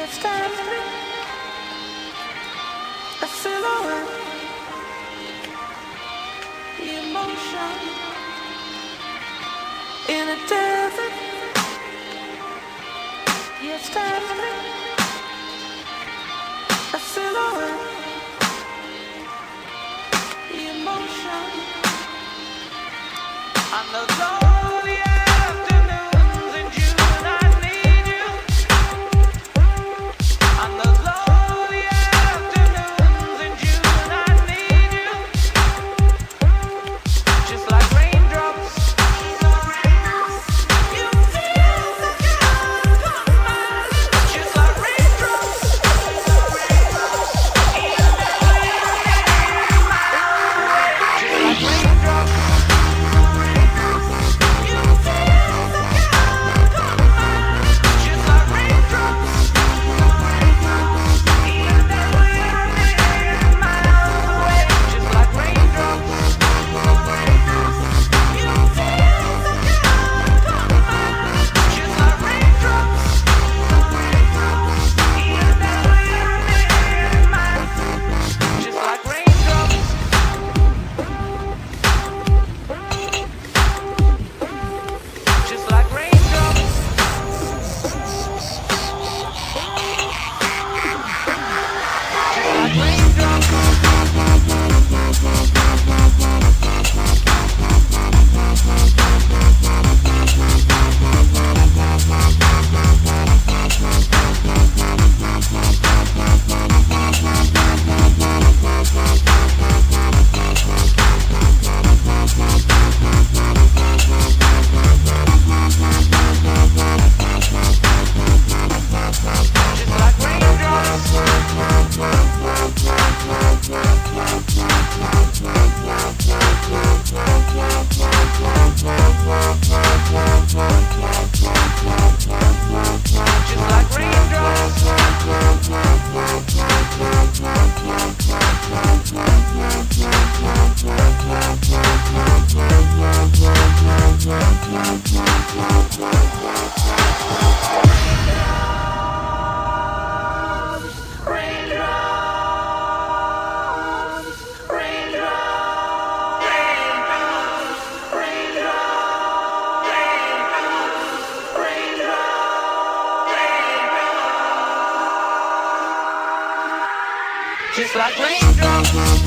standing, a silhouette, emotion in a desert. You're standing, a silhouette, emotion on the lonely afternoons in June. I need you on the lonely afternoons in June. I need you just like raindrops. You feel the kind coming, just like raindrops. Even though you're a mile away, just like raindrops. You feel the kind coming, just like raindrops. Even though you're a million miles away, just like raindrops. You feel the kind coming, just like raindrops. Even though you're a million miles, just like raindrops. Just like raindrops. Just like raindrops. Just like raindrops. Just like raindrops. Just like raindrops.